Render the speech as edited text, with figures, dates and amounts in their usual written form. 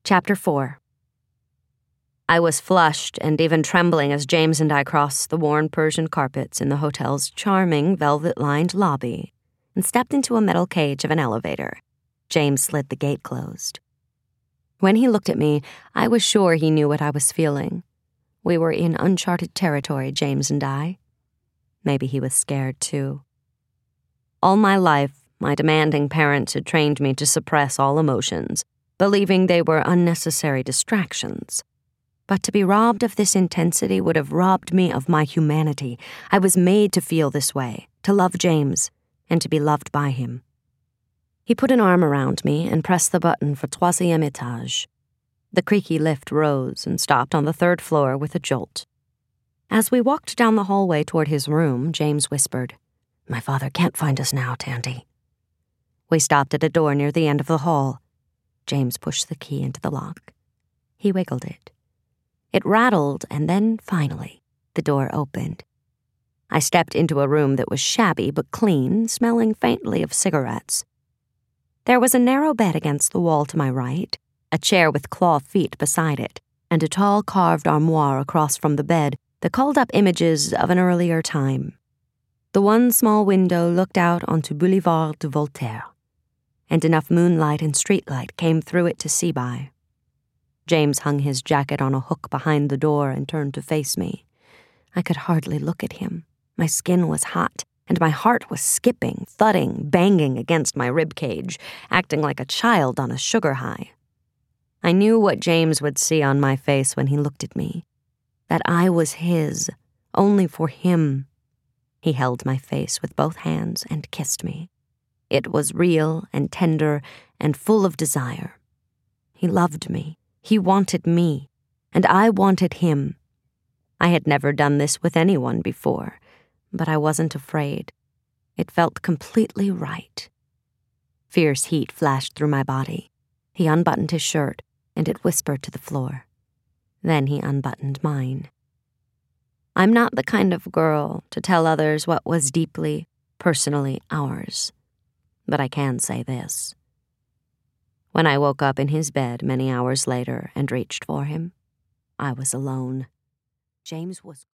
Chapter 4. I was flushed and even trembling as James and I crossed the worn Persian carpets in the hotel's charming velvet-lined lobby and stepped into a metal cage of an elevator. James slid the gate closed. When he looked at me, I was sure he knew what I was feeling. We were in uncharted territory, James and I. Maybe he was scared, too. All my life, my demanding parents had trained me to suppress all emotions, believing they were unnecessary distractions. But to be robbed of this intensity would have robbed me of my humanity. I was made to feel this way, to love James, and to be loved by him. He put an arm around me and pressed the button for troisième étage. The creaky lift rose and stopped on the third floor with a jolt. As we walked down the hallway toward his room, James whispered, "My father can't find us now, Tandy." We stopped at a door near the end of the hall. James pushed the key into the lock. He wiggled it. It rattled, and then, finally, the door opened. I stepped into a room that was shabby but clean, smelling faintly of cigarettes. There was a narrow bed against the wall to my right, a chair with claw feet beside it, and a tall carved armoire across from the bed that called up images of an earlier time. The one small window looked out onto Boulevard de Voltaire, and enough moonlight and streetlight came through it to see by. James hung his jacket on a hook behind the door and turned to face me. I could hardly look at him. My skin was hot, and my heart was skipping, thudding, banging against my rib cage, acting like a child on a sugar high. I knew what James would see on my face when he looked at me, that I was his, only for him. He held my face with both hands and kissed me. It was real and tender and full of desire. He loved me. He wanted me, and I wanted him. I had never done this with anyone before, but I wasn't afraid. It felt completely right. Fierce heat flashed through my body. He unbuttoned his shirt, and it whispered to the floor. Then he unbuttoned mine. I'm not the kind of girl to tell others what was deeply, personally ours, but I can say this. When I woke up in his bed many hours later and reached for him, I was alone. James was